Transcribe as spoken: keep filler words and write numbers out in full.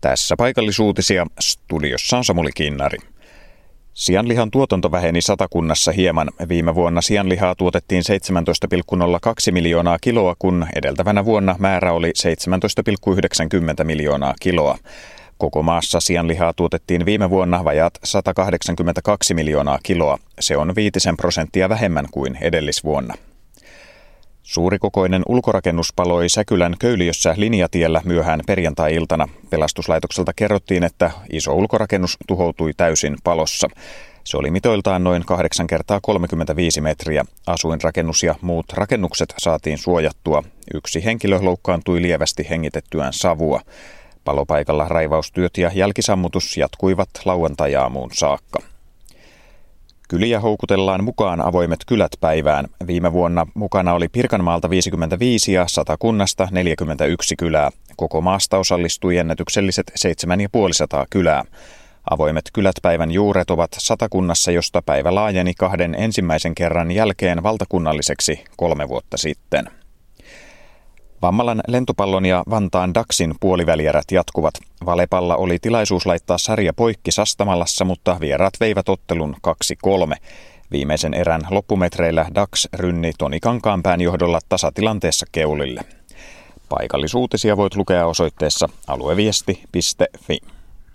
Tässä paikallisuutisia. Studiossa on Samuli Kinnari. Sianlihan tuotanto väheni Satakunnassa hieman. Viime vuonna sianlihaa tuotettiin seitsemäntoista pilkku nolla kaksi miljoonaa kiloa, kun edeltävänä vuonna määrä oli seitsemäntoista pilkku yhdeksänkymmentä miljoonaa kiloa. Koko maassa sianlihaa tuotettiin viime vuonna vajaat sata kahdeksankymmentäkaksi miljoonaa kiloa. Se on viitisen prosenttia vähemmän kuin edellisvuonna. Suurikokoinen ulkorakennus paloi Säkylän Köyliössä Linjatiellä myöhään perjantai-iltana. Pelastuslaitokselta kerrottiin, että iso ulkorakennus tuhoutui täysin palossa. Se oli mitoiltaan noin kahdeksan kertaa kolmekymmentäviisi metriä. Asuinrakennus ja muut rakennukset saatiin suojattua. Yksi henkilö loukkaantui lievästi hengitettyään savua. Palopaikalla raivaustyöt ja jälkisammutus jatkuivat lauantai-aamuun saakka. Kyliä houkutellaan mukaan Avoimet kylät päivään. Viime vuonna mukana oli Pirkanmaalta viisikymmentäviisi ja Satakunnasta neljäkymmentäyksi kylää. Koko maasta osallistui ennätykselliset seitsemäntuhatta kylää. Avoimet kylät päivän juuret ovat Satakunnassa, josta päivä laajeni kahden ensimmäisen kerran jälkeen valtakunnalliseksi kolme vuotta sitten. Vammalan lentopallon ja Vantaan Daxin puolivälierät jatkuvat. Valepalla oli tilaisuus laittaa sarja poikki Sastamalassa, mutta vieraat veivät ottelun kaksi kolme. Viimeisen erän loppumetreillä Dax rynni Toni Kankaanpään johdolla tasatilanteessa keulille. Paikallisuutisia voit lukea osoitteessa alueviesti piste fi.